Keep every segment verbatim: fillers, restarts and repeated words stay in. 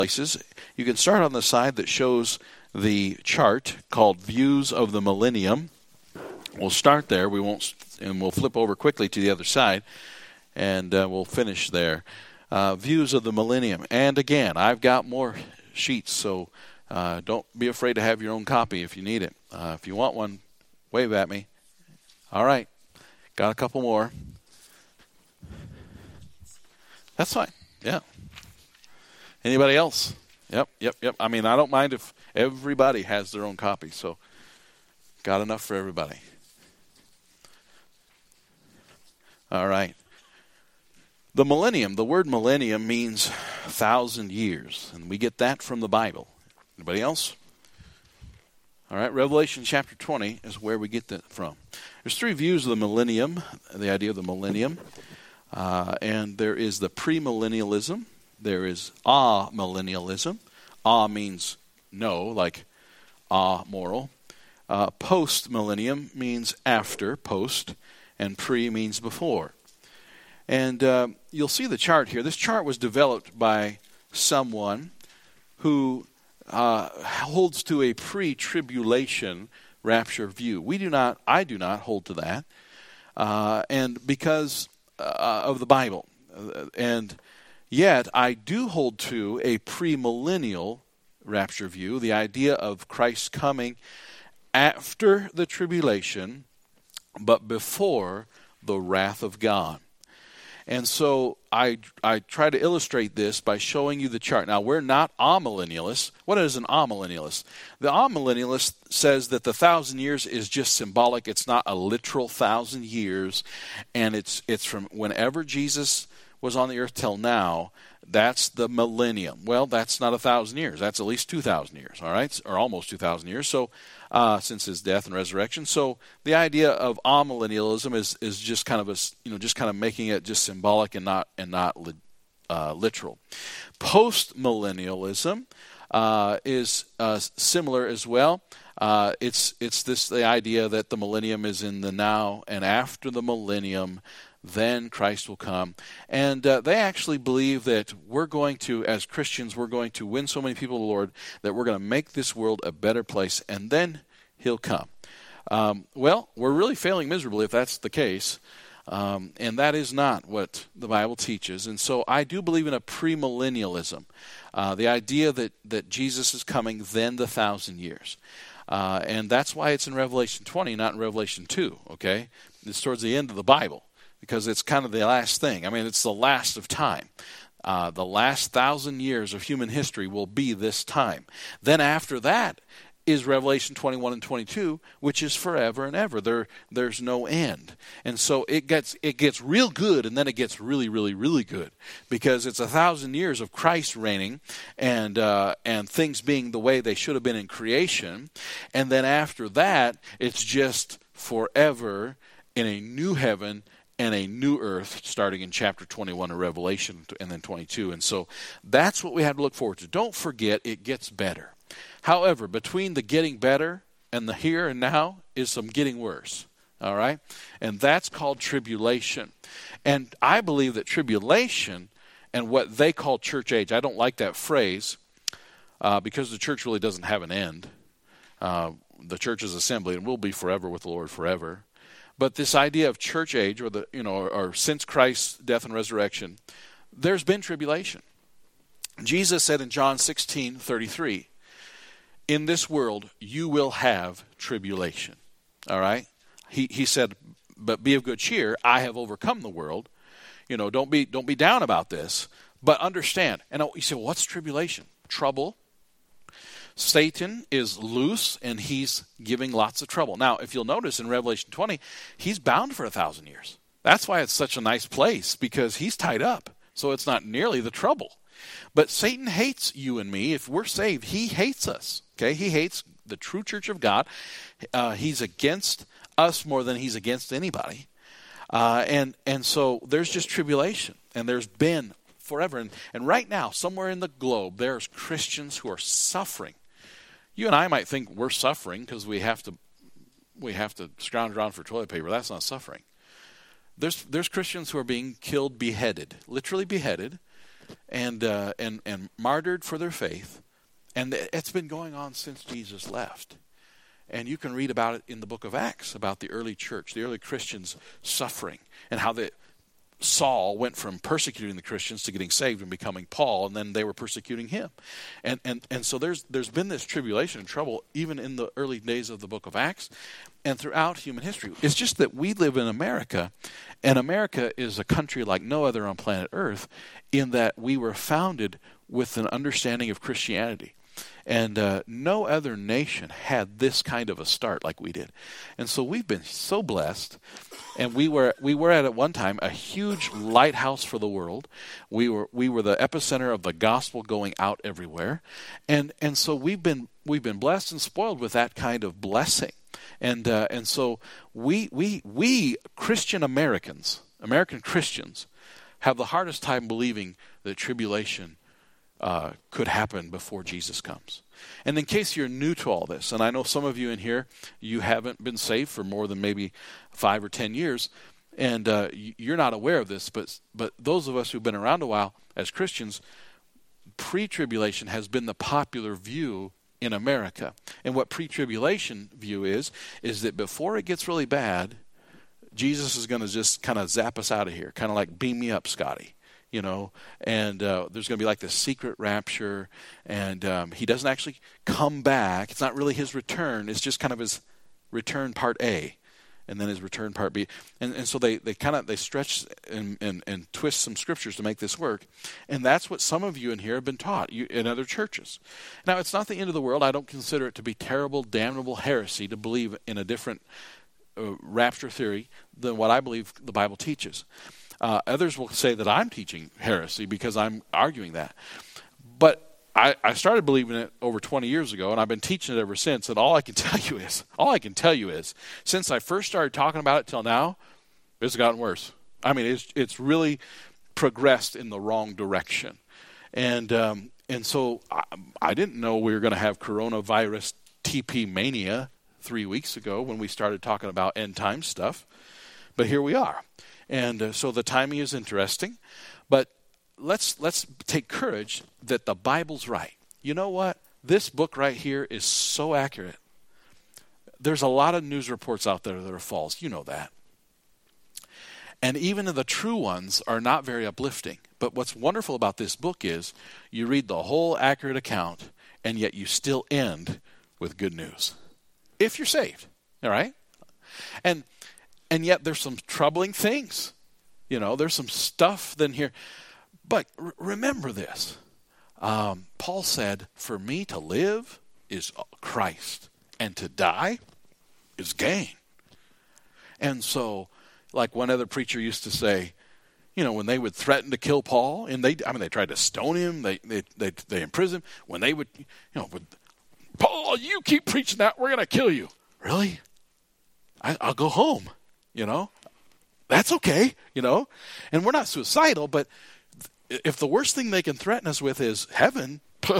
places. You can start on the side that shows the chart called Views of the Millennium. We'll start there. We won't, and we'll flip over quickly to the other side, and uh, we'll finish there. Uh, Views of the Millennium. And again, I've got more sheets, so uh, don't be afraid to have your own copy if you need it. Uh, if you want one, wave at me. All right. Got a couple more. That's fine. Yeah. Anybody else? Yep, yep, yep. I mean, I don't mind if everybody has their own copy, so got enough for everybody. All right. The millennium, the word millennium means thousand years, and we get that from the Bible. Anybody else? All right, Revelation chapter twenty is where we get that from. There's three views of the millennium, the idea of the millennium, uh, and there is the premillennialism. There is amillennialism. Ah means no, like amoral. Uh, post-millennium means after, post, and pre means before. And uh, you'll see the chart here. This chart was developed by someone who uh, holds to a pre-tribulation rapture view. We do not, I do not hold to that, uh, and because uh, of the Bible. And yet, I do hold to a premillennial rapture view, the idea of Christ coming after the tribulation, but before the wrath of God. And so I I try to illustrate this by showing you the chart. Now, we're not amillennialists. What is an amillennialist? The amillennialist says that the thousand years is just symbolic. It's not a literal thousand years, and it's it's from whenever Jesus was on the earth till now. That's the millennium. Well, that's not a thousand years. That's at least two thousand years, all right, or almost two thousand years. So, uh, since his death and resurrection, so the idea of amillennialism is is just kind of a you know just kind of making it just symbolic and not and not uh, literal. Post-millennialism uh, is uh, similar as well. Uh, it's it's this the idea that the millennium is in the now, and after the millennium, then Christ will come. And uh, they actually believe that we're going to, as Christians, we're going to win so many people to the Lord that we're going to make this world a better place, and then he'll come. Um, well, we're really failing miserably if that's the case, um, and that is not what the Bible teaches. And so I do believe in a premillennialism, uh, the idea that, that Jesus is coming then the thousand years. Uh, and that's why it's in Revelation twenty, not in Revelation two, okay? It's towards the end of the Bible, because it's kind of the last thing. I mean, it's the last of time. Uh, the last thousand years of human history will be this time. Then after that is Revelation twenty-one and twenty-two, which is forever and ever. There, there's no end. And so it gets it gets real good, and then it gets really, really, really good, because it's a thousand years of Christ reigning, and uh, and things being the way they should have been in creation. And then after that, it's just forever in a new heaven and a new earth, starting in chapter twenty-one of Revelation and then twenty-two. And so that's what we have to look forward to. Don't forget, it gets better. However, between the getting better and the here and now is some getting worse. All right? And that's called tribulation. And I believe that tribulation and what they call church age, I don't like that phrase uh, because the church really doesn't have an end. Uh, the church is assembly and will be forever with the Lord forever. But this idea of church age, or the you know, or, or since Christ's death and resurrection, there's been tribulation. Jesus said in John sixteen thirty-three, "In this world you will have tribulation." All right. He he said, "But be of good cheer. I have overcome the world." You know, don't be don't be down about this, but understand. And you say, well, what's tribulation? Trouble. Satan is loose, and he's giving lots of trouble. Now, if you'll notice in Revelation twenty, he's bound for a thousand years. That's why it's such a nice place, because he's tied up. So it's not nearly the trouble. But Satan hates you and me. If we're saved, he hates us. Okay, he hates the true church of God. Uh, he's against us more than he's against anybody. Uh, and and so there's just tribulation, and there's been forever. And, and right now, somewhere in the globe, there's Christians who are suffering. You and I might think we're suffering because we have to we have to scrounge around for toilet paper. That's not suffering. There's there's Christians who are being killed, beheaded, literally beheaded, and uh, and and martyred for their faith, and it's been going on since Jesus left. And you can read about it in the book of Acts, about the early church, the early Christians suffering, and how the Saul went from persecuting the Christians to getting saved and becoming Paul, and then they were persecuting him. And and and so there's there's been this tribulation and trouble even in the early days of the book of Acts and throughout human history. It's just that we live in America, and America is a country like no other on planet Earth in that we were founded with an understanding of Christianity. And uh, no other nation had this kind of a start like we did. And so we've been so blessed. And we were we were at, at one time a huge lighthouse for the world. We were we were the epicenter of the gospel going out everywhere. And and so we've been we've been blessed and spoiled with that kind of blessing. And uh, and so we we we Christian Americans, American Christians, have the hardest time believing that tribulation Uh, could happen before Jesus comes. And in case you're new to all this, and I know some of you in here, you haven't been saved for more than maybe five or ten years, and uh, you're not aware of this, but but those of us who've been around a while as Christians, pre-tribulation has been the popular view in America. And what pre-tribulation view is, is that before it gets really bad, Jesus is going to just kind of zap us out of here, kind of like beam me up, Scotty. You know, and uh, there's going to be like this secret rapture, and um, he doesn't actually come back. It's not really his return. It's just kind of his return part A, and then his return part B. And and so they, they kind of they stretch and, and, and twist some scriptures to make this work, and that's what some of you in here have been taught you, in other churches. Now, it's not the end of the world. I don't consider it to be terrible, damnable heresy to believe in a different uh, rapture theory than what I believe the Bible teaches. Uh, others will say that I'm teaching heresy because I'm arguing that. But I, I started believing it over twenty years ago, and I've been teaching it ever since. And all I can tell you is, all I can tell you is, since I first started talking about it till now, it's gotten worse. I mean, it's it's really progressed in the wrong direction. And um, and so I, I didn't know we were going to have coronavirus T P mania three weeks ago when we started talking about end time stuff. But here we are. And uh, so the timing is interesting, but let's let's take courage that the Bible's right. You know what? This book right here is so accurate. There's a lot of news reports out there that are false. You know that. And even the true ones are not very uplifting. But what's wonderful about this book is you read the whole accurate account, and yet you still end with good news. If you're saved, all right? And And yet there's some troubling things. You know, there's some stuff then here. But r- remember this. Um, Paul said, for me to live is Christ, and to die is gain. And so, like one other preacher used to say, you know, when they would threaten to kill Paul, and they, I mean, they tried to stone him, they they they, they imprisoned him. When they would, you know, would, Paul, you keep preaching that, we're going to kill you. Really? I, I'll go home. You know, that's okay, you know, and we're not suicidal, but if the worst thing they can threaten us with is heaven,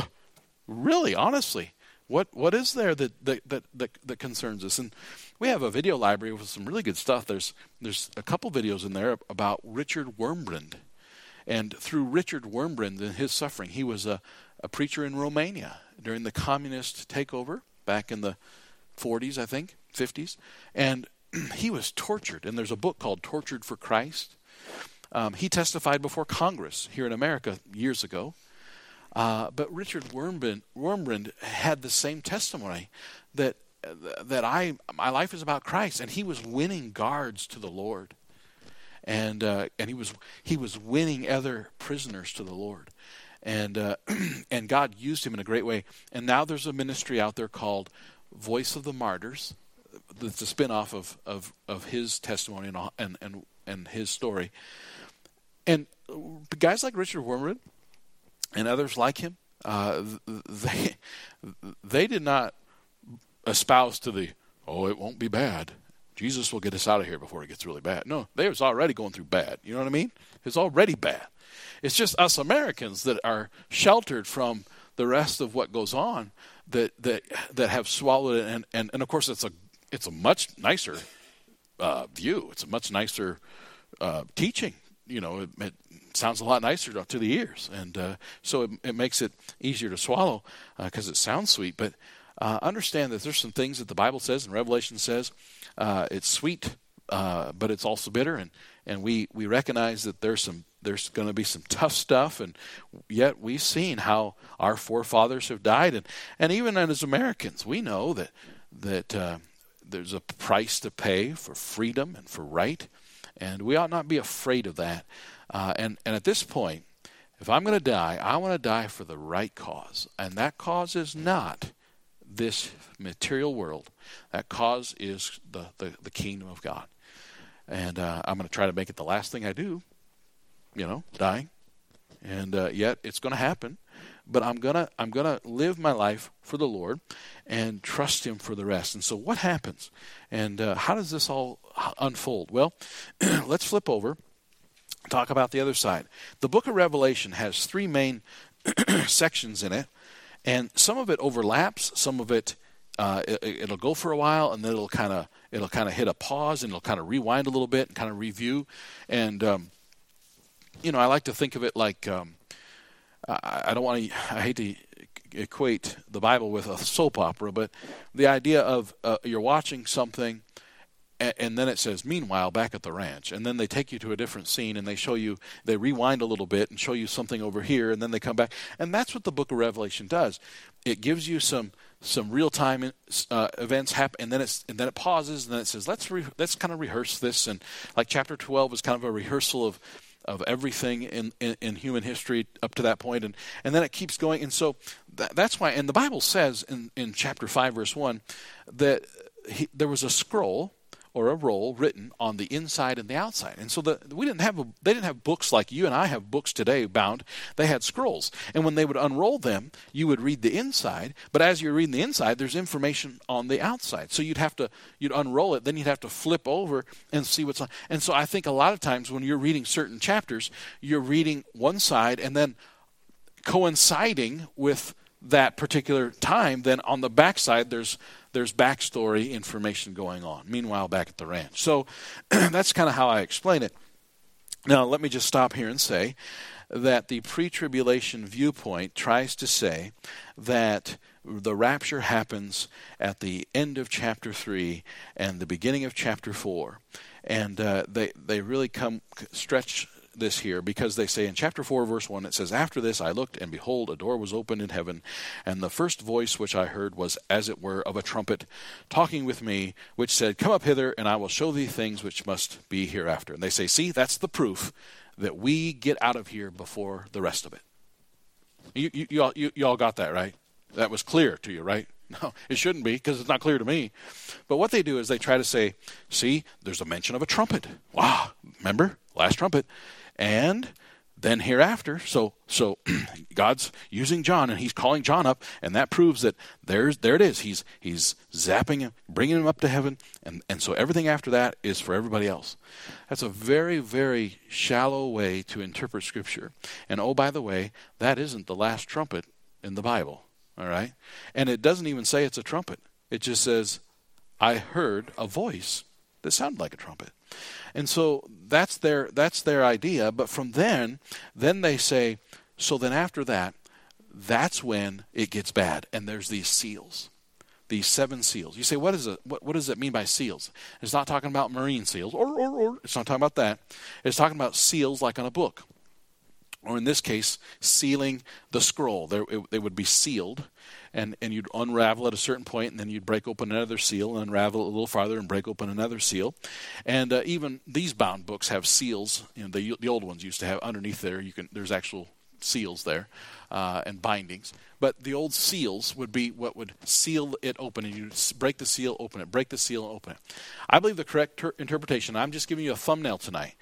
really, honestly, what what is there that that, that that that concerns us? And we have a video library with some really good stuff. There's there's a couple videos in there about Richard Wurmbrand, and through Richard Wurmbrand and his suffering, he was a, a preacher in Romania during the communist takeover back in the forties, I think, fifties, and he was tortured, and there's a book called Tortured for Christ. Um, he testified before Congress here in America years ago. Uh, but Richard Wurmbrand, Wurmbrand had the same testimony that that I my life is about Christ, and he was winning guards to the Lord, and uh, and he was he was winning other prisoners to the Lord, and uh, and God used him in a great way. And now there's a ministry out there called Voice of the Martyrs. That's a spin-off of, of, of his testimony and, and and and his story. And guys like Richard Wurmbrand and others like him, uh, they they did not espouse to the, oh, it won't be bad. Jesus will get us out of here before it gets really bad. No, they was already going through bad. You know what I mean? It's already bad. It's just us Americans that are sheltered from the rest of what goes on that that that have swallowed it. And, and, and of course, it's a It's a much nicer uh, view. It's a much nicer uh, teaching. You know, it, it, sounds a lot nicer to the ears. And uh, so it, it makes it easier to swallow because uh, it sounds sweet. But uh, understand that there's some things that the Bible says and Revelation says. Uh, it's sweet, uh, but it's also bitter. And, and we, we recognize that there's some there's going to be some tough stuff. And yet we've seen how our forefathers have died. And, and even as Americans, we know that, that uh, there's a price to pay for freedom and for right. And we ought not be afraid of that. Uh, and, and at this point, if I'm going to die, I want to die for the right cause. And that cause is not this material world. That cause is the, the, the kingdom of God. And uh, I'm going to try to make it the last thing I do, you know, dying. And uh, yet it's going to happen. But I'm going to I'm going to live my life for the Lord and trust him for the rest. And so what happens? And uh, how does this all unfold? Well, let's flip over. Talk about the other side. The book of Revelation has three main sections in it, and some of it overlaps. Some of it, uh, it it'll go for a while, and then it'll kind of it'll kind of hit a pause, and it'll kind of rewind a little bit and kind of review. And um, you know, I like to think of it like um, I, I don't want to. I hate to equate the Bible with a soap opera, but the idea of uh, you're watching something. And then it says, meanwhile, back at the ranch. And then they take you to a different scene, and they show you, they rewind a little bit and show you something over here, and then they come back. And that's what the book of Revelation does. It gives you some some real-time uh, events happen, and then it's and then it pauses, and then it says, let's re- let's kind of rehearse this. And like chapter twelve is kind of a rehearsal of of everything in, in, in human history up to that point, and, and then it keeps going. And so that, that's why, and the Bible says in, in chapter five, verse one, that he, there was a scroll or a roll written on the inside and the outside. And so the, we didn't have a, they didn't have books like you and I have books today bound. They had scrolls. And when they would unroll them, you would read the inside. But as you're reading the inside, there's information on the outside. So you'd have to, you'd unroll it, then you'd have to flip over and see what's on. And so I think a lot of times when you're reading certain chapters, you're reading one side and then coinciding with that particular time, then on the backside there's there's backstory information going on. Meanwhile, back at the ranch. So that's kind of how I explain it. Now, let me just stop here and say that the pre-tribulation viewpoint tries to say that the rapture happens at the end of chapter three and the beginning of chapter four. And uh, they, they really come stretch this here because they say in chapter four, verse one, it says, after this I looked, and behold, a door was opened in heaven, and the first voice which I heard was as it were of a trumpet talking with me, which said, come up hither, and I will show thee things which must be hereafter. And they say, see, that's the proof that we get out of here before the rest of it. You, you, you, all, you, you all got that, right? That was clear to you, right? No, it shouldn't be, because it's not clear to me. But what they do is they try to say, see, there's a mention of a trumpet. Wow, remember? Last trumpet. And then hereafter, so so God's using John, and he's calling John up, and that proves that there's there it is. He's he's zapping him, bringing him up to heaven, and, and so everything after that is for everybody else. That's a very, very shallow way to interpret Scripture. And oh, by the way, that isn't the last trumpet in the Bible, all right? And it doesn't even say it's a trumpet. It just says, I heard a voice that sounded like a trumpet. And so that's their that's their idea. But from then, then they say, so then after that, that's when it gets bad. And there's these seals, these seven seals. You say, what is it? What, what does it mean by seals? It's not talking about marine seals, or, or, or. It's not talking about that. It's talking about seals like on a book. Or in this case, sealing the scroll. They, it, they would be sealed, and, and you'd unravel at a certain point, and then you'd break open another seal, and unravel it a little farther, and break open another seal. And uh, even these bound books have seals. You know, the, the old ones used to have underneath there. You can there's actual seals there uh, and bindings. But the old seals would be what would seal it open, and you'd break the seal, open it, break the seal, and open it. I believe the correct ter- interpretation. I'm just giving you a thumbnail tonight.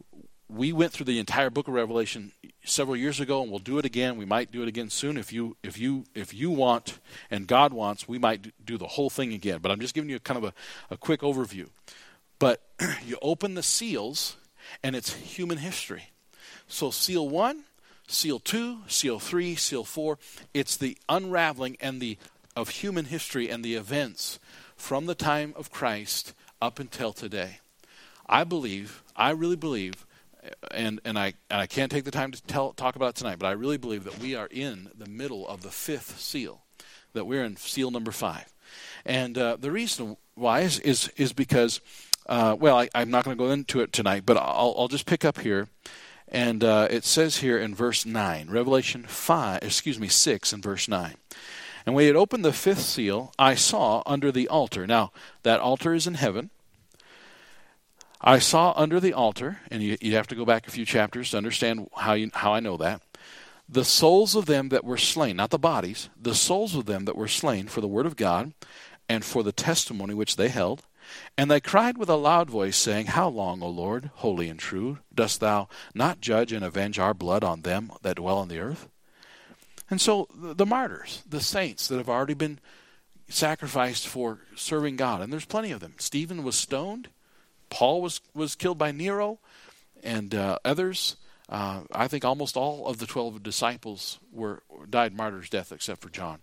We went through the entire book of Revelation several years ago, and we'll do it again. We might do it again soon. If you if you, if you want and God wants, we might do the whole thing again. But I'm just giving you kind of a, a quick overview. But you open the seals, and it's human history. So seal one, seal two, seal three, seal four. It's the unraveling and the of human history and the events from the time of Christ up until today. I believe, I really believe, and and I and I can't take the time to tell talk about it tonight, but I really believe that we are in the middle of the fifth seal, that we're in seal number five. And uh, the reason why is is, is because, uh, well, I, I'm not going to go into it tonight, but I'll, I'll just pick up here. And uh, it says here in verse nine, Revelation five, excuse me, six and verse nine. And when he had opened the fifth seal, I saw under the altar. Now, that altar is in heaven. I saw under the altar, and you, you have to go back a few chapters to understand how you, how I know that, the souls of them that were slain, not the bodies, the souls of them that were slain for the word of God and for the testimony which they held. And they cried with a loud voice, saying, How long, O Lord, holy and true, dost thou not judge and avenge our blood on them that dwell on the earth? And so the, the martyrs, the saints that have already been sacrificed for serving God, and there's plenty of them. Stephen was stoned. Paul was, was killed by Nero, and uh, others. Uh, I think almost all of the twelve disciples were died martyrs' death except for John.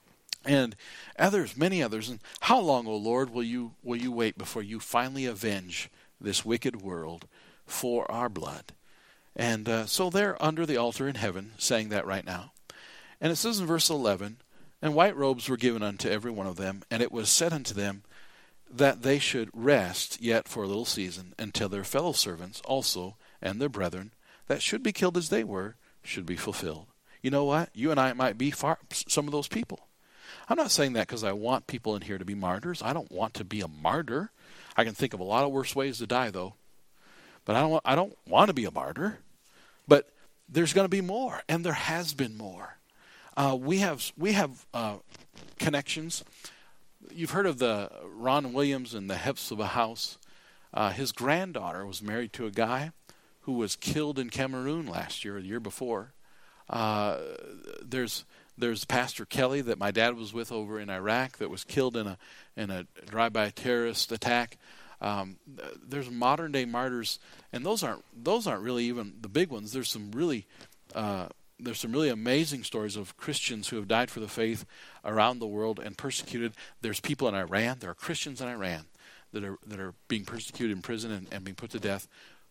And others, many others. And how long, O Lord, will you will you wait before you finally avenge this wicked world for our blood? And uh, so they're under the altar in heaven saying that right now. And it says in verse eleven, And white robes were given unto every one of them, and it was said unto them, that they should rest yet for a little season, until their fellow servants also and their brethren that should be killed as they were should be fulfilled. You know what? You and I might be far, some of those people. I'm not saying that because I want people in here to be martyrs. I don't want to be a martyr. I can think of a lot of worse ways to die, though. But I don't want, I don't want to be a martyr. But there's going to be more, and there has been more. Uh, we have we have uh, connections. You've heard of the Ron Williams and the Hephzibah house. Uh, his granddaughter was married to a guy who was killed in Cameroon last year or the year before. Uh, there's there's Pastor Kelly that my dad was with over in Iraq that was killed in a in a drive-by terrorist attack. Um, there's modern day martyrs, and those aren't those aren't really even the big ones. There's some really uh, There's some really amazing stories of Christians who have died for the faith around the world and persecuted. There's people in Iran. There are Christians in Iran that are that are being persecuted in prison and, and being put to death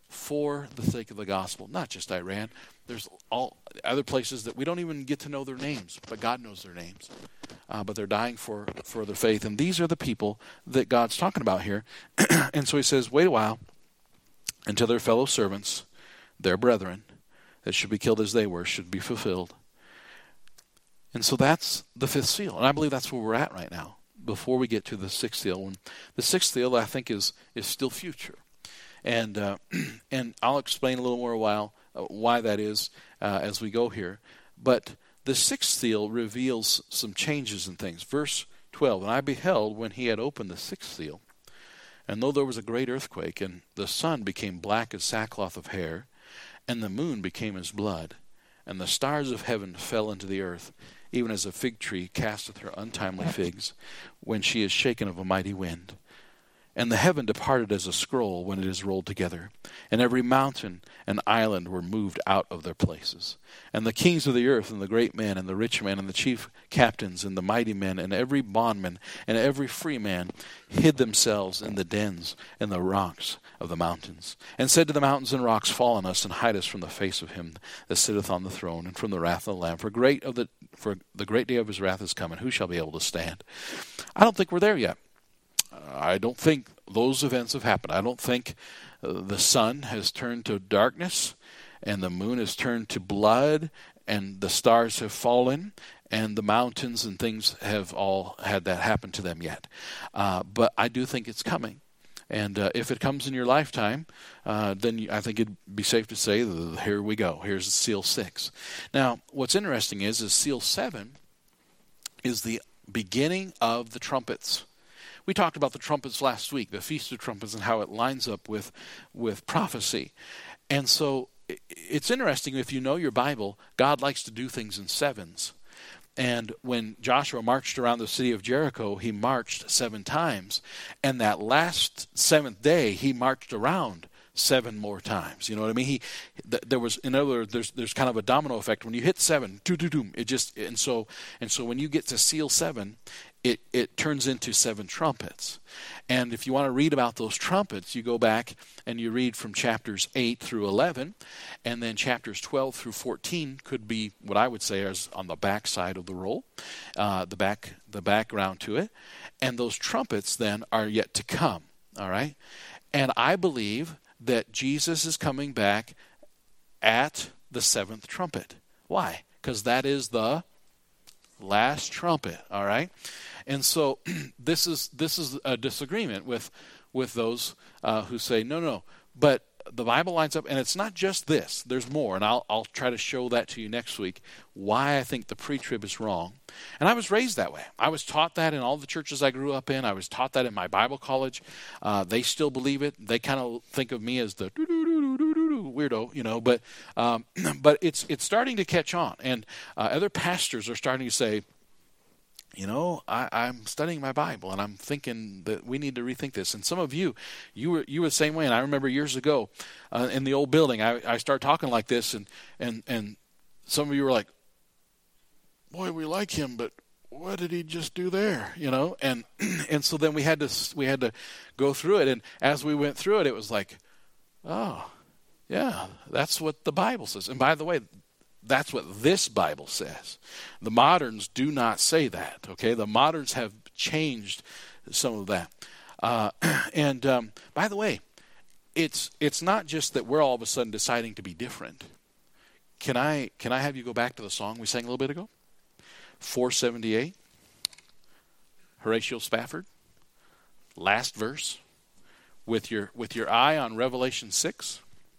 for the sake of the gospel. Not just Iran. There's all other places that we don't even get to know their names, but God knows their names. Uh, but they're dying for, for their faith. And these are the people that God's talking about here. And so he says, wait a while until their fellow servants, their brethren, that should be killed as they were, should be fulfilled. And so that's the fifth seal. And I believe that's where we're at right now, before we get to the sixth seal. And the sixth seal, I think, is is still future. And uh, and I'll explain a little more a while uh, why that is uh, as we go here. But the sixth seal reveals some changes in things. Verse twelve, And I beheld when he had opened the sixth seal, and though there was a great earthquake, and the sun became black as sackcloth of hair, and the moon became as blood, and the stars of heaven fell into the earth, even as a fig tree casteth her untimely figs, when she is shaken of a mighty wind. And the heaven departed as a scroll when it is rolled together, and every mountain and island were moved out of their places. And the kings of the earth, and the great men, and the rich men, and the chief captains, and the mighty men, and every bondman, and every free man, hid themselves in the dens and the rocks of the mountains, and said to the mountains and rocks, Fall on us, and hide us from the face of him that sitteth on the throne, and from the wrath of the Lamb. For great of the for the great day of his wrath is come, and who shall be able to stand? I don't think we're there yet. I don't think those events have happened. I don't think uh, the sun has turned to darkness and the moon has turned to blood and the stars have fallen and the mountains and things have all had that happen to them yet. Uh, but I do think it's coming. And uh, if it comes in your lifetime, uh, then you, I think it'd be safe to say, here we go. Here's seal six. Now, what's interesting is, is seal seven is the beginning of the trumpets. We talked about the trumpets last week, the Feast of Trumpets, and how it lines up with, with prophecy. And so it's interesting, if you know your Bible, God likes to do things in sevens. And when Joshua marched around the city of Jericho, he marched seven times. And that last seventh day, he marched around seven more times. You know what I mean? He, th- there was, in other words, there's there's kind of a domino effect. When you hit seven, doo doo doo, it just and so and so when you get to seal seven, it it turns into seven trumpets. And if you want to read about those trumpets, you go back and you read from chapters eight through eleven, and then chapters twelve through fourteen could be what I would say is on the back side of the roll, uh, the back the background to it, and those trumpets then are yet to come. All right, and I believe that Jesus is coming back at the seventh trumpet. Why? Because that is the last trumpet. All right. And so this is this is a disagreement with with those uh, who say no, no. But the Bible lines up, and it's not just this. There's more, and I'll I'll try to show that to you next week. Why I think the pre-trib is wrong. And I was raised that way. I was taught that in all the churches I grew up in. I was taught that in my Bible college. Uh, they still believe it. They kind of think of me as the weirdo, you know. But um, but it's it's starting to catch on, and uh, other pastors are starting to say, you know, I, I'm studying my Bible, and I'm thinking that we need to rethink this. And some of you, you were you were the same way. And I remember years ago uh, in the old building, I, I started talking like this, and, and, and some of you were like, boy, we like him, but what did he just do there? You know, and and so then we had to we had to go through it. And as we went through it, it was like, oh, yeah, that's what the Bible says. And by the way, that's what this Bible says. The moderns do not say that, okay? The moderns have changed some of that. Uh, and um, by the way, it's it's not just that we're all of a sudden deciding to be different. Can I can I have you go back to the song we sang a little bit ago? four seventy-eight, Horatio Spafford, last verse, with your with your eye on Revelation six.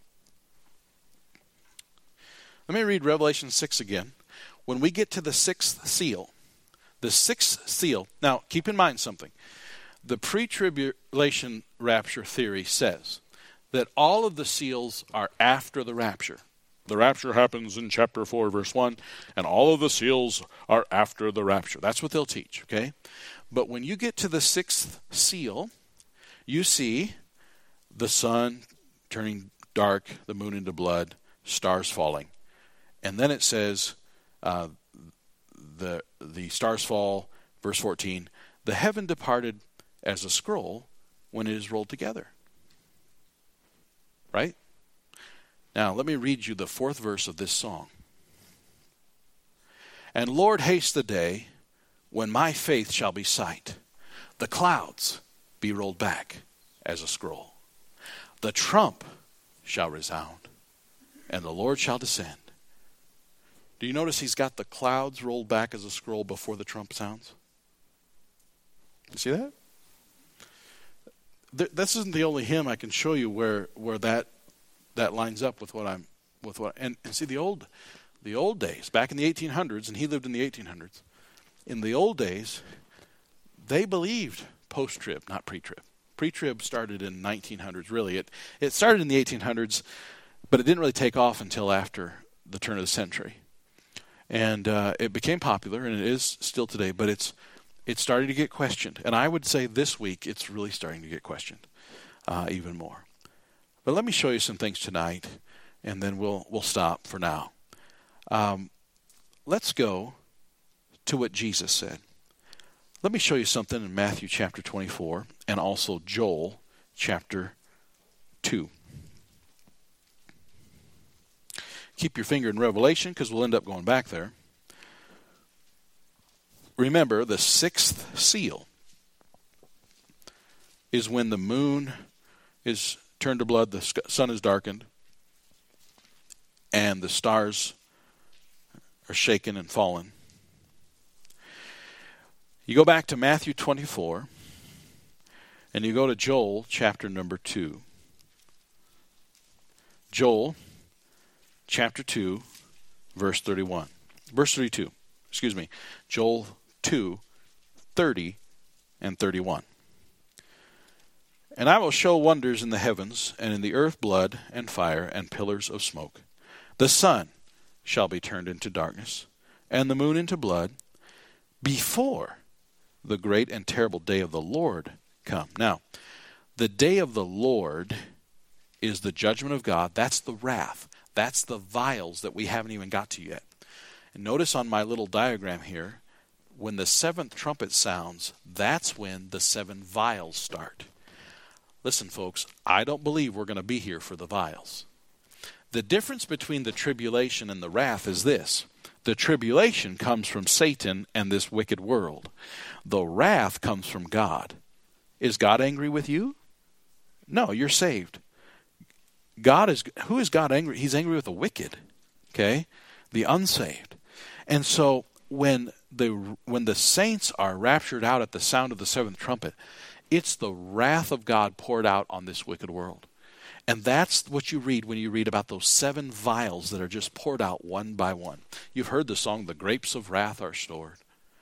Let me read Revelation six again. When we get to the sixth seal, the sixth seal, now keep in mind something. The pre-tribulation rapture theory says that all of the seals are after the rapture. The rapture happens in chapter four, verse one, and all of the seals are after the rapture. That's what they'll teach, okay? But when you get to the sixth seal, you see the sun turning dark, the moon into blood, stars falling. And then it says, uh, the the stars fall, verse fourteen, the heaven departed as a scroll when it is rolled together. Right? Now, let me read you the fourth verse of this song. And Lord, haste the day when my faith shall be sight. The clouds be rolled back as a scroll. The trump shall resound, and the Lord shall descend. Do you notice he's got the clouds rolled back as a scroll before the trump sounds? You see that? This isn't the only hymn I can show you where, where that that lines up with what I'm with what and, and see the old the old days back in the eighteen hundreds, and he lived in the eighteen hundreds. In the old days, they believed post-trib, not pre-trib. Pre-trib started in nineteen hundreds. Really, it it started in the eighteen hundreds, but it didn't really take off until after the turn of the century. And uh, it became popular, and it is still today, but it's it's starting to get questioned. And I would say this week it's really starting to get questioned uh, even more. But let me show you some things tonight, and then we'll we'll stop for now. Um, let's go to what Jesus said. Let me show you something in Matthew chapter twenty-four and also Joel chapter two. Keep your finger in Revelation because we'll end up going back there. Remember, the sixth seal is when the moon is turned to blood, the sun is darkened, and the stars are shaken and fallen. You go back to Matthew twenty-four, and you go to Joel chapter number two. Joel chapter two, verse thirty-one. Verse thirty-two, excuse me. Joel two, thirty and thirty-one. And I will show wonders in the heavens, and in the earth blood and fire and pillars of smoke. The sun shall be turned into darkness, and the moon into blood, before the great and terrible day of the Lord come. Now, the day of the Lord is the judgment of God. That's the wrath. That's the vials that we haven't even got to yet. And notice on my little diagram here, when the seventh trumpet sounds, that's when the seven vials start. Listen, folks, I don't believe we're going to be here for the vials. The difference between the tribulation and the wrath is this. The tribulation comes from Satan and this wicked world. The wrath comes from God. Is God angry with you? No, you're saved. God is, who is God angry? He's angry with the wicked, okay? The unsaved. And so when the when the saints are raptured out at the sound of the seventh trumpet, it's the wrath of God poured out on this wicked world. And that's what you read when you read about those seven vials that are just poured out one by one. You've heard the song, "The Grapes of Wrath Are Stored."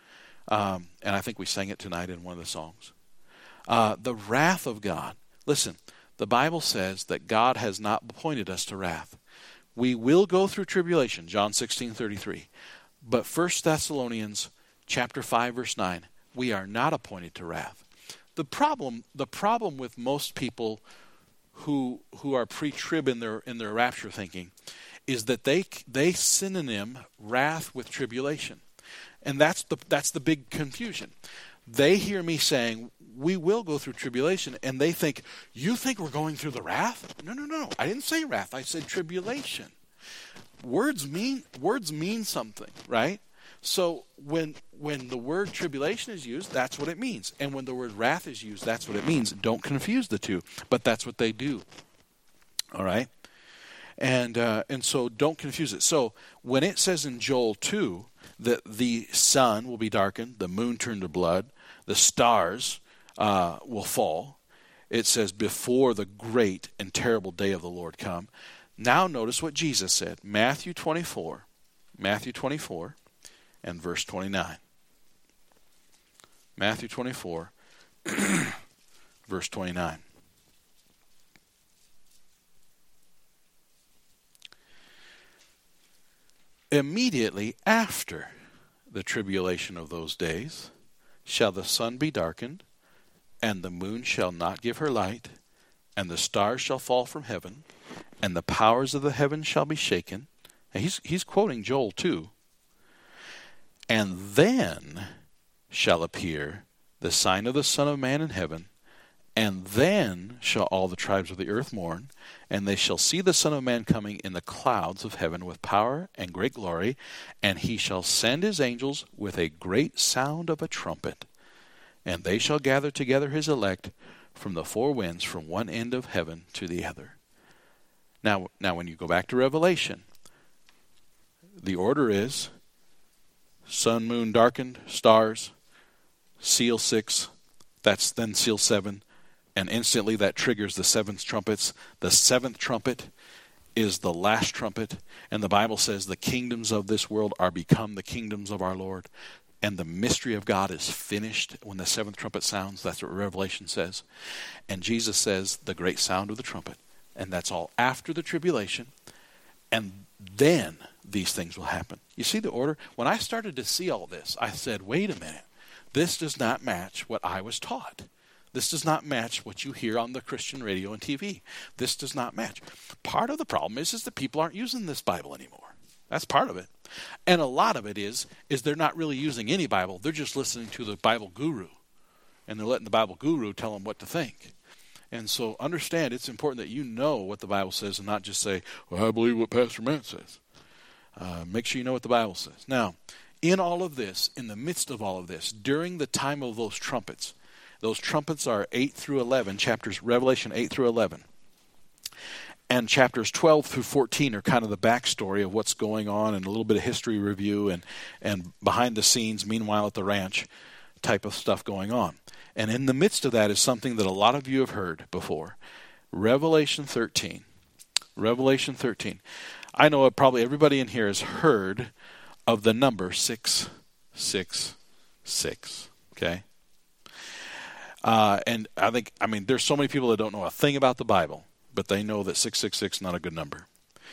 Um, and I think we sang it tonight in one of the songs. Uh, the wrath of God. Listen, the Bible says that God has not appointed us to wrath. We will go through tribulation, John sixteen thirty-three. But First Thessalonians chapter five, verse nine, we are not appointed to wrath. The problem, the problem with most people who who are pre-trib in their in their rapture thinking is that they they synonym wrath with tribulation. And that's the that's the big confusion. They hear me saying, we will go through tribulation, and they think, you think we're going through the wrath? No, no, no. I didn't say wrath. I said tribulation. Words mean words mean something, right? So when when the word tribulation is used, that's what it means. And when the word wrath is used, that's what it means. Don't confuse the two, but that's what they do. All right? And uh, and so don't confuse it. So when it says in Joel two that the sun will be darkened, the moon turned to blood, the stars uh, will fall, it says before the great and terrible day of the Lord come. Now notice what Jesus said. Matthew twenty-four. Matthew twenty-four and verse twenty-nine. Matthew twenty-four, verse twenty-nine. Immediately after the tribulation of those days shall the sun be darkened, and the moon shall not give her light, and the stars shall fall from heaven, and the powers of the heavens shall be shaken. And he's he's quoting Joel two. And then shall appear the sign of the Son of Man in heaven, and then shall all the tribes of the earth mourn, and they shall see the Son of Man coming in the clouds of heaven with power and great glory, and he shall send his angels with a great sound of a trumpet, and they shall gather together his elect from the four winds, from one end of heaven to the other. Now, now when you go back to Revelation, the order is sun, moon darkened, stars, seal six, that's then seal seven, and instantly that triggers the seventh trumpets. The seventh trumpet is the last trumpet, and the Bible says the kingdoms of this world are become the kingdoms of our Lord, and the mystery of God is finished when the seventh trumpet sounds. That's what Revelation says. And Jesus says the great sound of the trumpet, and that's all after the tribulation, and then these things will happen. You see the order? When I started to see all this, I said, wait a minute. This does not match what I was taught. This does not match what you hear on the Christian radio and T V. This does not match. Part of the problem is, is that people aren't using this Bible anymore. That's part of it. And a lot of it is, is they're not really using any Bible. They're just listening to the Bible guru. And they're letting the Bible guru tell them what to think. And so understand, it's important that you know what the Bible says and not just say, well, I believe what Pastor Matt says. Uh, make sure you know what the Bible says. Now, in all of this, in the midst of all of this, during the time of those trumpets, those trumpets are eight through eleven, chapters Revelation eight through eleven. And chapters twelve through fourteen are kind of the backstory of what's going on and a little bit of history review and, and behind the scenes, meanwhile at the ranch type of stuff going on. And in the midst of that is something that a lot of you have heard before. Revelation thirteen. Revelation thirteen. I know probably everybody in here has heard of the number six six six. Okay? Uh, and I think, I mean, there's so many people that don't know a thing about the Bible, but they know that six six six is not a good number.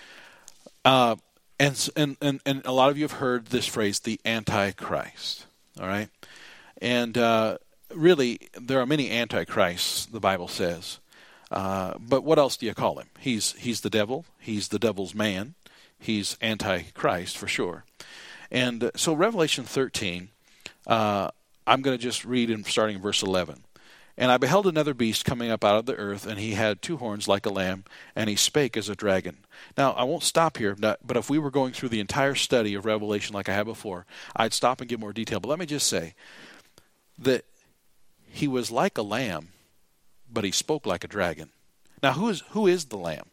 Uh, and, and, and, and a lot of you have heard this phrase, the Antichrist. All right? And uh, really, there are many antichrists, the Bible says. Uh, but what else do you call him? He's he's the devil. He's the devil's man. He's antichrist for sure. And uh, so Revelation thirteen, uh, I'm going to just read in starting in verse eleven. And I beheld another beast coming up out of the earth, and he had two horns like a lamb, and he spake as a dragon. Now, I won't stop here, but if we were going through the entire study of Revelation like I have before, I'd stop and give more detail. But let me just say that he was like a lamb, but he spoke like a dragon. Now, who is who is the lamb?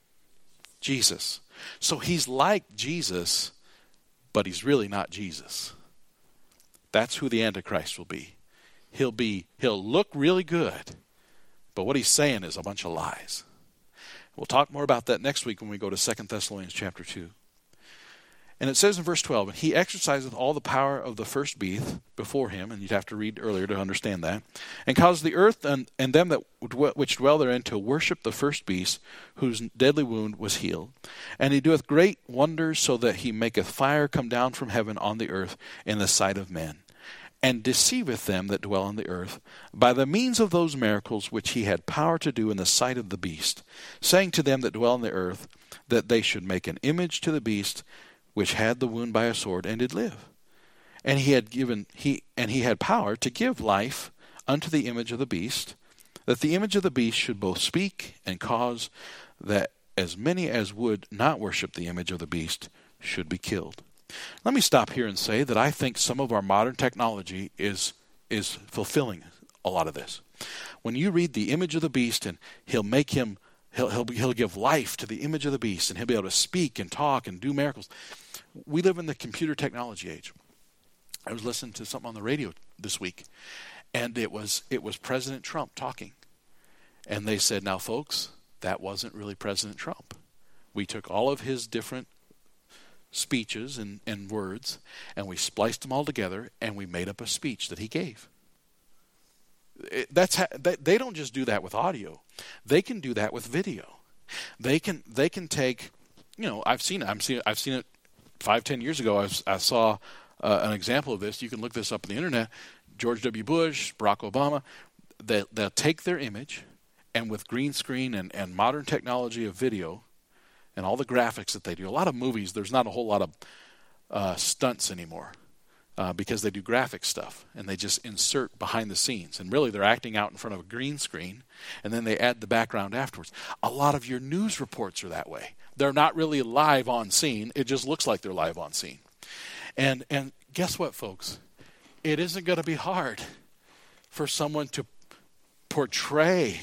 Jesus. So he's like Jesus, but he's really not Jesus. That's who the Antichrist will be. He'll be, he'll look really good, but what he's saying is a bunch of lies. We'll talk more about that next week when we go to Second Thessalonians chapter two. And it says in verse twelve, and he exerciseth all the power of the first beast before him, and you'd have to read earlier to understand that, and caused the earth and, and them that which dwell therein to worship the first beast, whose deadly wound was healed. And he doeth great wonders, so that he maketh fire come down from heaven on the earth in the sight of men, and deceiveth them that dwell on the earth by the means of those miracles which he had power to do in the sight of the beast, saying to them that dwell on the earth that they should make an image to the beast which had the wound by a sword and did live. And he had given he and he had power to give life unto the image of the beast, that the image of the beast should both speak and cause that as many as would not worship the image of the beast should be killed. Let me stop here and say that I think some of our modern technology is is fulfilling a lot of this. When you read the image of the beast, and he'll make him, he'll he'll he'll give life to the image of the beast, and he'll be able to speak and talk and do miracles. We live in the computer technology age. I was listening to something on the radio this week, and it was it was President Trump talking, and they said, "Now, folks, that wasn't really President Trump. We took all of his different speeches and, and words, and we spliced them all together, and we made up a speech that he gave." It, that's ha- they, they don't just do that with audio; they can do that with video. They can they can take, you know, I've seen it. I'm seen I've seen it five ten years ago. I, was, I saw uh, an example of this. You can look this up on the internet. George W. Bush, Barack Obama. They they'll take their image, and with green screen and, and modern technology of video, and all the graphics that they do. A lot of movies, there's not a whole lot of uh, stunts anymore uh, because they do graphic stuff, and they just insert behind the scenes. And really, they're acting out in front of a green screen, and then they add the background afterwards. A lot of your news reports are that way. They're not really live on scene. It just looks like they're live on scene. And and guess what, folks? It isn't going to be hard for someone to portray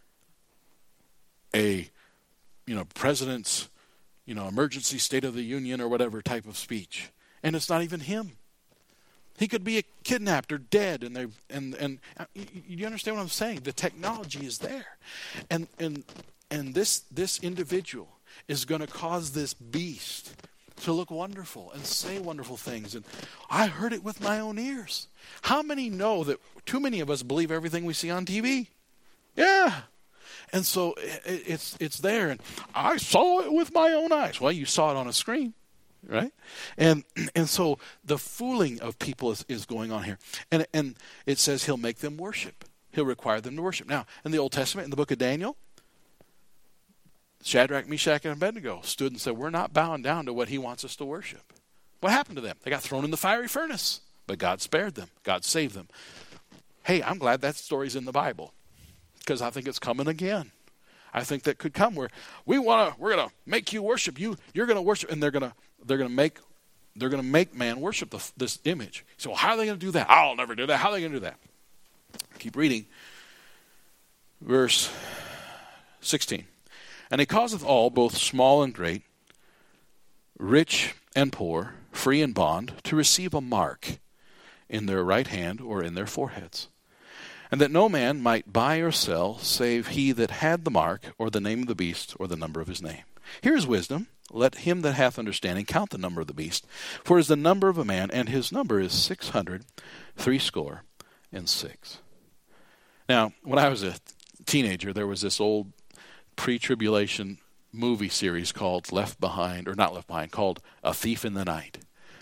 a you know, president's, you know, emergency state of the union or whatever type of speech. And it's not even him. He could be kidnapped or dead, and they and and uh, you, you understand what I'm saying? The technology is there. And and and this this individual is going to cause this beast to look wonderful and say wonderful things. And I heard it with my own ears. How many know that too many of us believe everything we see on T V? Yeah. And so it's it's there, and I saw it with my own eyes. Well, you saw it on a screen, right? And and so the fooling of people is, is going on here. And and it says he'll make them worship. He'll require them to worship. Now, in the Old Testament, in the book of Daniel, Shadrach, Meshach, and Abednego stood and said, "We're not bowing down to what he wants us to worship." What happened to them? They got thrown in the fiery furnace, but God spared them. God saved them. Hey, I'm glad that story's in the Bible, because I think it's coming again. I think that could come where we want to. We're going to make you worship. You, you're going to worship, and they're going to. They're going to make. They're going to make man worship the, this image. So how are they going to do that? I'll never do that. How are they going to do that? Keep reading. Verse sixteen. And he causeth all, both small and great, rich and poor, free and bond, to receive a mark in their right hand or in their foreheads, and that no man might buy or sell, save he that had the mark, or the name of the beast, or the number of his name. Here is wisdom. Let him that hath understanding count the number of the beast, for it is the number of a man, and his number is six hundred threescore and six. Now, when I was a teenager, there was this old pre-tribulation movie series called Left Behind, or not Left Behind, called A Thief in the Night.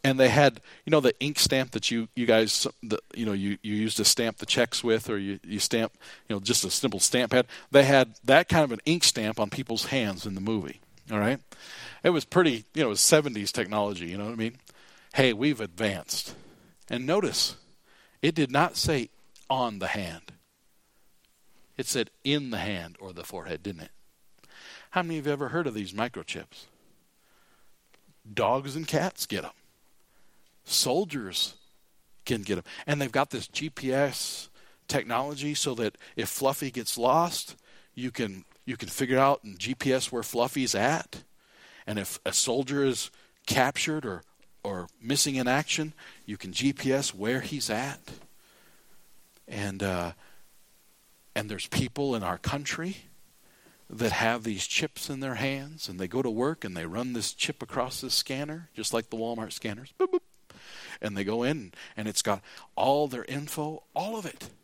And they had, you know, the ink stamp that you, you guys, the, you know, you, you used to stamp the checks with, or you, you stamp, you know, just a simple stamp pad. They had that kind of an ink stamp on people's hands in the movie. All right. It was pretty, you know, it was seventies technology. You know what I mean? Hey, we've advanced. And notice, it did not say on the hand. It said in the hand or the forehead, didn't it? How many of you have ever heard of these microchips? Dogs and cats get them. Soldiers can get them. And they've got this G P S technology so that if Fluffy gets lost, you can you can figure out in G P S where Fluffy's at. And if a soldier is captured or, or missing in action, you can G P S where he's at. And uh, and there's people in our country that have these chips in their hands, and they go to work and they run this chip across this scanner, just like the Walmart scanners. Boop, boop. And they go in, and it's got all their info, all of it.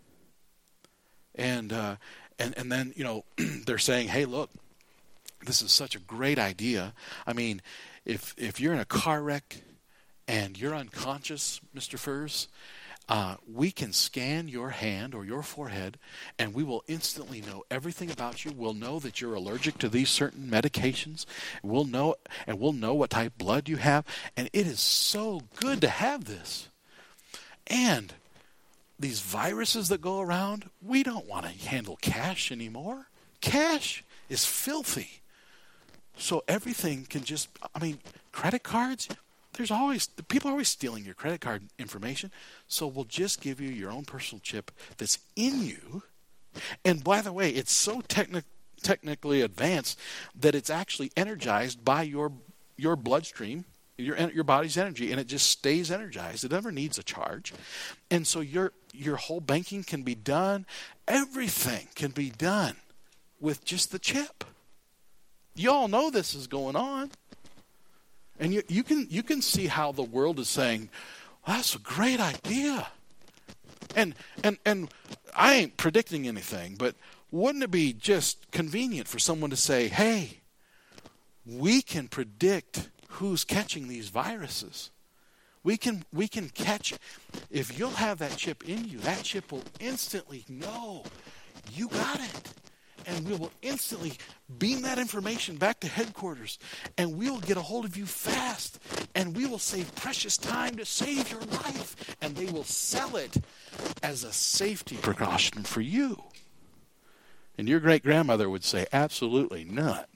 And uh, and and then, you know, they're saying, hey, look, this is such a great idea. I mean, if if you're in a car wreck and you're unconscious, Mister Furs, uh, we can scan your hand or your forehead, and we will instantly know everything about you. We'll know that you're allergic to these certain medications. We'll know, and we'll know what type of blood you have. And it is so good to have this. And these viruses that go around, we don't want to handle cash anymore. Cash is filthy. So everything can just, I mean, credit cards, there's always, people are always stealing your credit card information. So we'll just give you your own personal chip that's in you. And by the way, it's so techni- technically advanced that it's actually energized by your your bloodstream, your your body's energy, and it just stays energized. It never needs a charge. And so your your whole banking can be done. Everything can be done with just the chip. You all know this is going on. And you, you can you can see how the world is saying, well, that's a great idea. And and and I ain't predicting anything, but wouldn't it be just convenient for someone to say, hey, we can predict who's catching these viruses. We can we can catch, if you'll have that chip in you, that chip will instantly know you got it. And we will instantly beam that information back to headquarters. And we will get a hold of you fast. And we will save precious time to save your life. And they will sell it as a safety precaution for you. And your great-grandmother would say, absolutely not.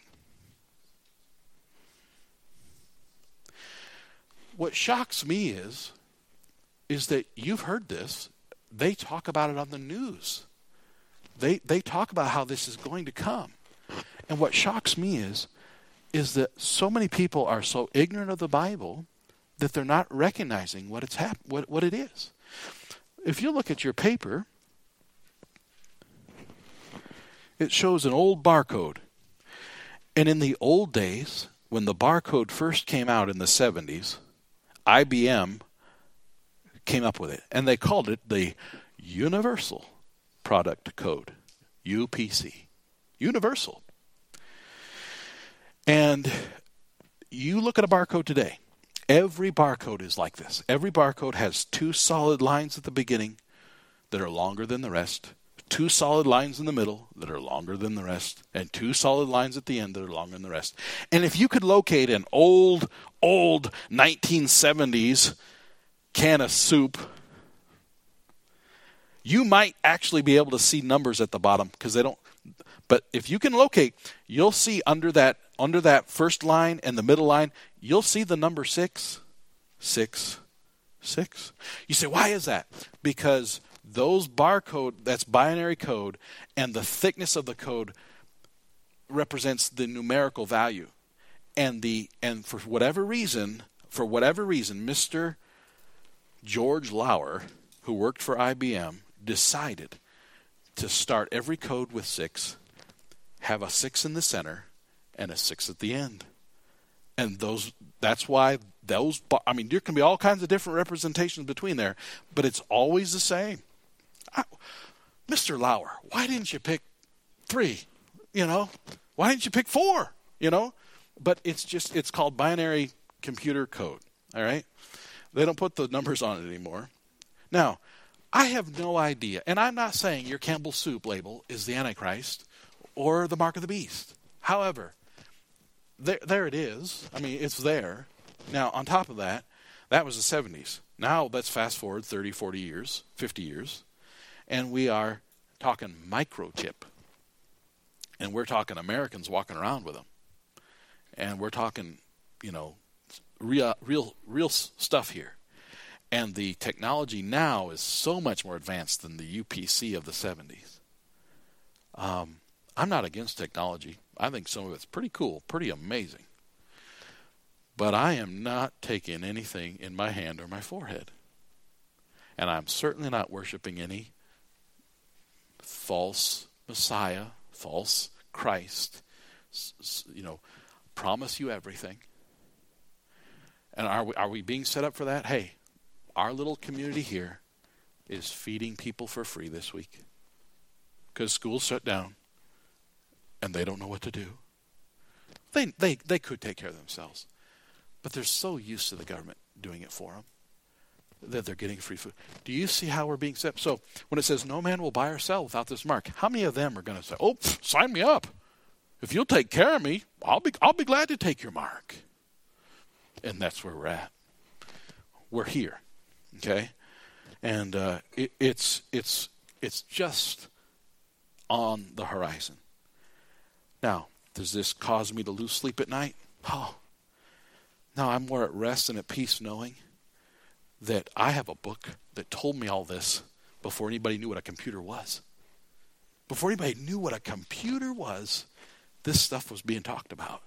What shocks me is, is that you've heard this. They talk about it on the news. They they talk about how this is going to come. And what shocks me is, is that so many people are so ignorant of the Bible that they're not recognizing what it's hap- what, what it is. If you look at your paper, it shows an old barcode. And in the old days, when the barcode first came out in the seventies, I B M came up with it. And they called it the Universal Product Code, U P C, universal. And you look at a barcode today, every barcode is like this. Every barcode has two solid lines at the beginning that are longer than the rest, two solid lines in the middle that are longer than the rest, and two solid lines at the end that are longer than the rest. And if you could locate an old, old nineteen seventies can of soup, you might actually be able to see numbers at the bottom because they don't. But if you can locate, you'll see under that under that first line and the middle line, you'll see the number six, six, six. You say, why is that? Because those barcode, that's binary code, and the thickness of the code represents the numerical value. And the and for whatever reason, for whatever reason, Mister George Lauer, who worked for I B M, decided to start every code with six, have a six in the center, and a six at the end. And those that's why those, I mean, there can be all kinds of different representations between there, but it's always the same. I, Mister Lauer, why didn't you pick three? You know, why didn't you pick four? You know, but it's just, it's called binary computer code. All right. They don't put the numbers on it anymore. Now, I have no idea, and I'm not saying your Campbell Soup label is the Antichrist or the mark of the beast. However, there, there it is. I mean, it's there. Now, on top of that, that was the seventies. Now, let's fast forward thirty, forty years, fifty years, and we are talking microchip. And we're talking Americans walking around with them. And we're talking, you know, real, real, real stuff here. And the technology now is so much more advanced than the U P C of the seventies. Um, I'm not against technology. I think some of it's pretty cool, pretty amazing. But I am not taking anything in my hand or my forehead. And I'm certainly not worshiping any false Messiah, false Christ, you know, promise you everything. And are we, are we being set up for that? Hey, our little community here is feeding people for free this week because school's shut down and they don't know what to do. They, they, they could take care of themselves, but they're so used to the government doing it for them that they're getting free food. Do you see how we're being set up? So when it says no man will buy or sell without this mark, how many of them are going to say, oh, pff, sign me up. If you'll take care of me, I'll be I'll be glad to take your mark. And that's where we're at. We're here, okay? And uh, it, it's it's it's just on the horizon. Now, does this cause me to lose sleep at night? Oh, no, I'm more at rest and at peace knowing that I have a book that told me all this before anybody knew what a computer was. Before anybody knew what a computer was, this stuff was being talked about.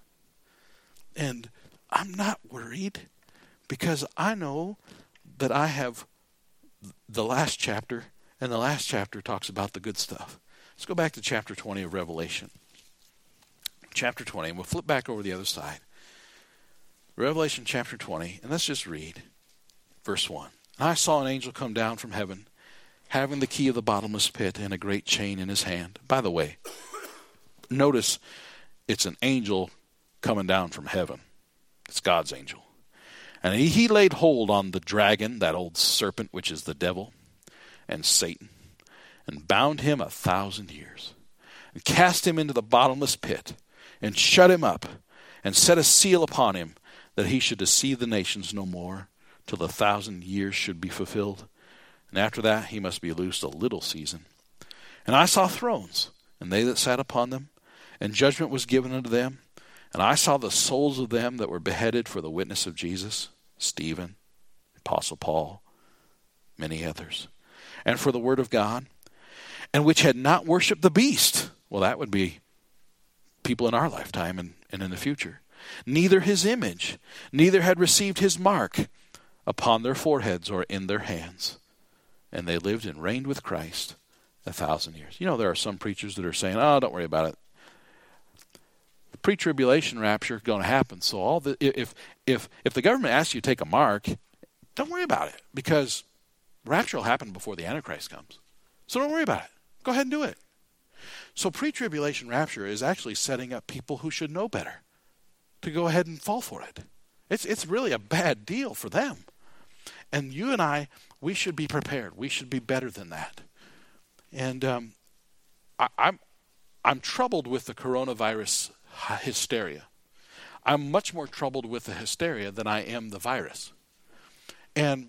And I'm not worried because I know that I have the last chapter, and the last chapter talks about the good stuff. Let's go back to chapter twenty of Revelation. Chapter twenty, and we'll flip back over the other side. Revelation chapter twenty, and let's just read verse one. And I saw an angel come down from heaven, having the key of the bottomless pit and a great chain in his hand. By the way, notice it's an angel coming down from heaven. It's God's angel. And he, he laid hold on the dragon, that old serpent, which is the devil, and Satan, and bound him a thousand years, and cast him into the bottomless pit, and shut him up, and set a seal upon him, that he should deceive the nations no more, till the thousand years should be fulfilled. And after that he must be loosed a little season. And I saw thrones, and they that sat upon them, and judgment was given unto them. And I saw the souls of them that were beheaded for the witness of Jesus, Stephen, Apostle Paul, many others, and for the word of God, and which had not worshipped the beast. Well, that would be people in our lifetime and, and in the future. Neither his image, neither had received his mark upon their foreheads or in their hands. And they lived and reigned with Christ a thousand years. You know, there are some preachers that are saying, oh, don't worry about it. The pre-tribulation rapture is going to happen. So all the if if if the government asks you to take a mark, don't worry about it, because rapture will happen before the Antichrist comes. So don't worry about it. Go ahead and do it. So pre-tribulation rapture is actually setting up people who should know better to go ahead and fall for it. It's it's really a bad deal for them. And you and I, we should be prepared. We should be better than that. And um, I, I'm I'm troubled with the coronavirus hysteria. I'm much more troubled with the hysteria than I am the virus. And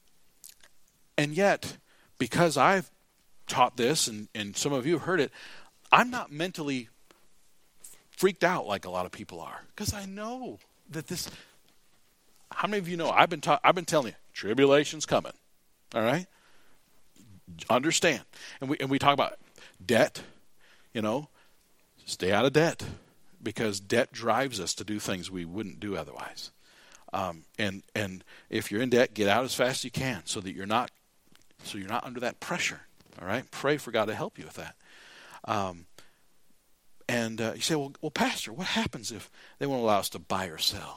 and yet, because I've taught this, and, and some of you have heard it, I'm not mentally freaked out like a lot of people are, because I know that this. How many of you know I've been ta- I've been telling you tribulation's coming. All right, understand, and we and we talk about debt. You know, stay out of debt, because debt drives us to do things we wouldn't do otherwise. Um, and and if you're in debt, get out as fast as you can, so that you're not so you're not under that pressure. All right, pray for God to help you with that. Um, and uh, you say, well, well, Pastor, what happens if they won't allow us to buy or sell?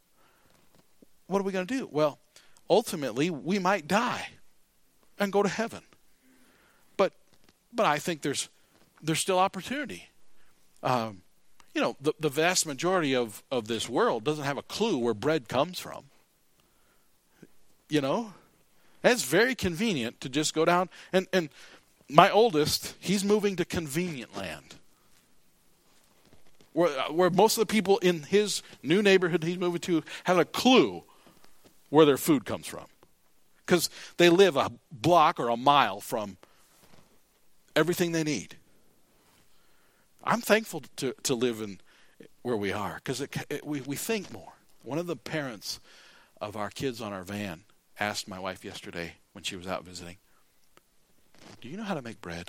What are we going to do? Well, ultimately, we might die and go to heaven. But but I think there's there's still opportunity. Um, you know, the, the vast majority of, of this world doesn't have a clue where bread comes from. you know. And it's very convenient to just go down. And, and my oldest, he's moving to convenient land. Where, where most of the people in his new neighborhood he's moving to have a clue where their food comes from. Because they live a block or a mile from everything they need. I'm thankful to, to live in where we are because it, it, we, we think more. One of the parents of our kids on our van asked my wife yesterday when she was out visiting, do you know how to make bread?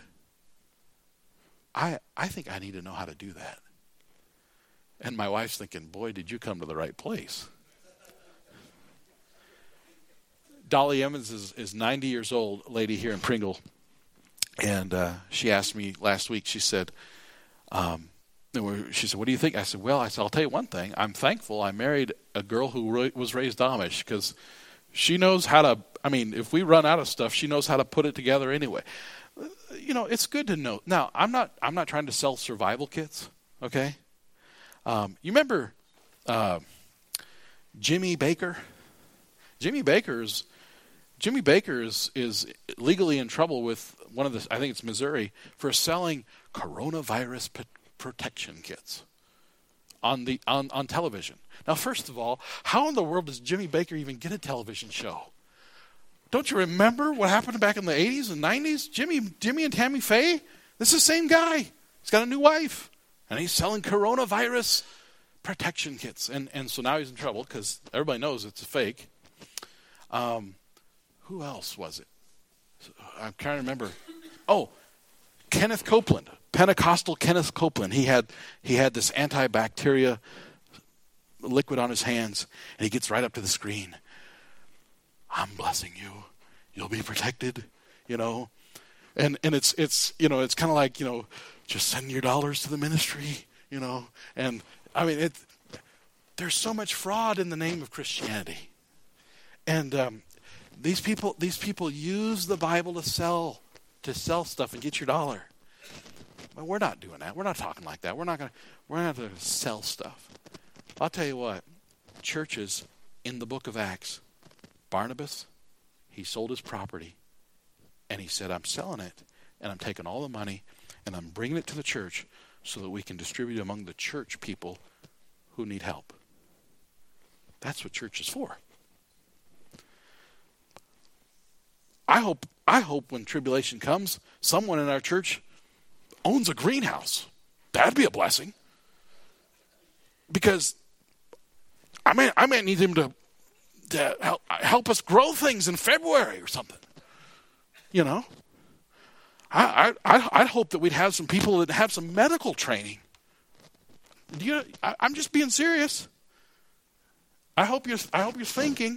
I I think I need to know how to do that. And my wife's thinking, boy, did you come to the right place. Dolly Emmons is, is ninety years old, a lady here in Pringle. And uh, she asked me last week, she said, um, she said, what do you think? I said, well, I said, I'll tell you one thing. I'm thankful I married a girl who re- was raised Amish because she knows how to, I mean, if we run out of stuff, she knows how to put it together anyway. You know, it's good to know. Now, I'm not I'm not trying to sell survival kits, okay? Um, you remember uh, Jimmy Baker? Jimmy Baker's Jimmy Baker is, is legally in trouble with one of the, I think it's Missouri, for selling coronavirus p- protection kits on the on, on television. Now, first of all, how in the world does Jimmy Baker even get a television show? Don't you remember what happened back in the eighties and nineties? Jimmy, Jimmy and Tammy Faye? This is the same guy. He's got a new wife, and he's selling coronavirus protection kits. And, and so now he's in trouble because everybody knows it's a fake. Um, who else was it? I'm trying to remember. Oh, Kenneth Copeland, Pentecostal Kenneth Copeland. He had he had this antibacteria liquid on his hands, and he gets right up to the screen. I'm blessing you. You'll be protected, you know. And and it's it's you know it's kind of like you know just send your dollars to the ministry, you know. And I mean it. There's so much fraud in the name of Christianity, and um, these people these people use the Bible to sell to sell stuff and get your dollar. Well, we're not doing that. We're not talking like that. We're not gonna we're not going to sell stuff. I'll tell you what. Churches in the book of Acts. Barnabas, he sold his property, and he said, I'm selling it, and I'm taking all the money, and I'm bringing it to the church so that we can distribute it among the church people who need help. That's what church is for. I hope, I hope when tribulation comes, someone in our church owns a greenhouse. That'd be a blessing. Because I may, I may need him to to help, help us grow things in February or something. You know? I, I, I'd hope that we'd have some people that have some medical training. Do you, I, I'm just being serious. I hope you're, I hope you're thinking.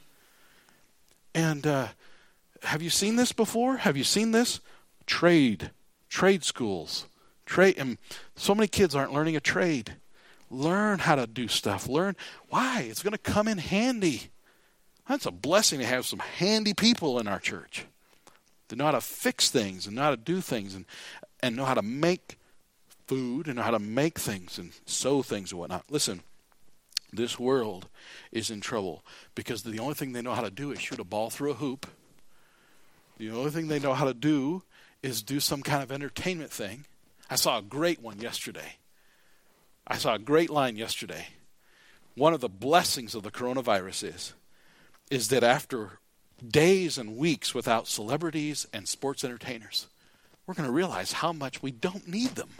And uh, have you seen this before? Have you seen this? Trade. Trade schools. Trade. And so many kids aren't learning a trade. Learn how to do stuff. Learn why. It's going to come in handy. That's a blessing to have some handy people in our church. To know how to fix things and know how to do things and, and know how to make food and know how to make things and sew things and whatnot. Listen, this world is in trouble because the only thing they know how to do is shoot a ball through a hoop. The only thing they know how to do is do some kind of entertainment thing. I saw a great one yesterday. I saw a great line yesterday. One of the blessings of the coronavirus is, is that after days and weeks without celebrities and sports entertainers, we're going to realize how much we don't need them.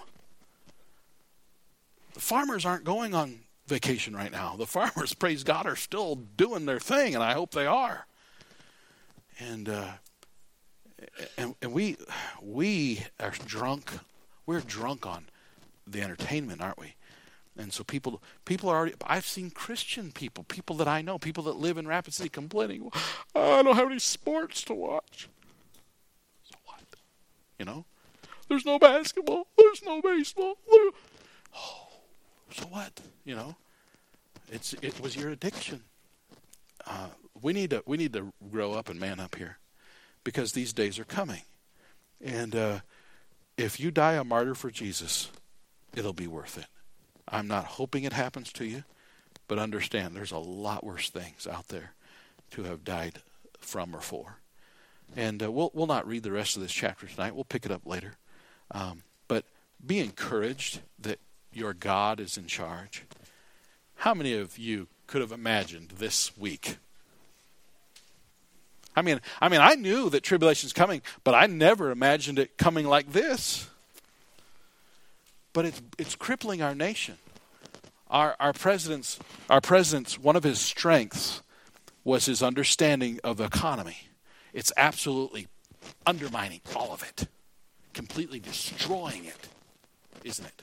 The farmers aren't going on vacation right now. The farmers, praise God, are still doing their thing, and I hope they are. And uh, and, and we we are drunk. We're drunk on the entertainment, aren't we? And so people people are already, I've seen Christian people, people that I know, people that live in Rapid City complaining, oh, I don't have any sports to watch. So what? You know? There's no basketball. There's no baseball. Oh, so what? You know? It's It was your addiction. Uh, we need to we need to grow up and man up here because these days are coming. And uh, if you die a martyr for Jesus, it'll be worth it. I'm not hoping it happens to you, but understand there's a lot worse things out there to have died from or for. And uh, we'll we'll not read the rest of this chapter tonight. We'll pick it up later. Um, but be encouraged that your God is in charge. How many of you could have imagined this week? I mean, I mean, I knew that tribulation's coming, but I never imagined it coming like this. But it's it's crippling our nation. Our our president's our president's one of his strengths was his understanding of the economy. It's absolutely undermining all of it, completely destroying it, isn't it?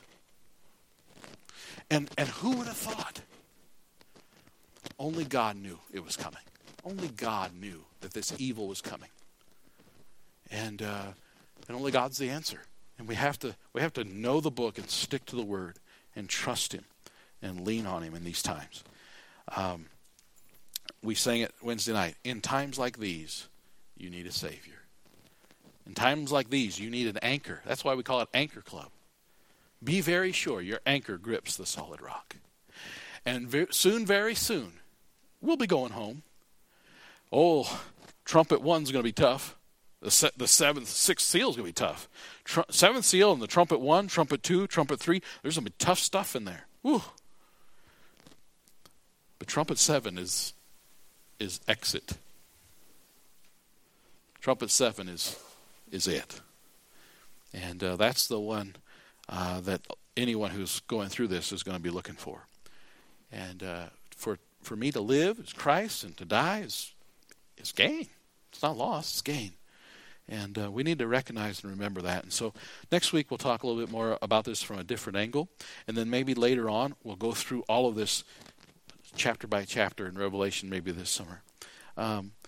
And and who would have thought? Only God knew it was coming. Only God knew that this evil was coming. And uh, and only God's the answer. And we have to we have to know the book and stick to the word and trust him and lean on him in these times. Um, we sang it Wednesday night. In times like these, you need a Savior. In times like these, you need an anchor. That's why we call it Anchor Club. Be very sure your anchor grips the solid rock. And ve- soon, very soon, we'll be going home. Oh, trumpet one's going to be tough. The, se- the seventh, sixth seal is going to be tough. Tr- seventh seal and the trumpet one, trumpet two, trumpet three, there's going to be tough stuff in there. Woo. But trumpet seven is is exit. Trumpet seven is is it. And uh, that's the one uh, that anyone who's going through this is going to be looking for. And uh, for for me to live is Christ, and to die is is gain. It's not loss, it's gain. And uh, we need to recognize and remember that. And so next week we'll talk a little bit more about this from a different angle. And then maybe later on we'll go through all of this chapter by chapter in Revelation maybe this summer. Um,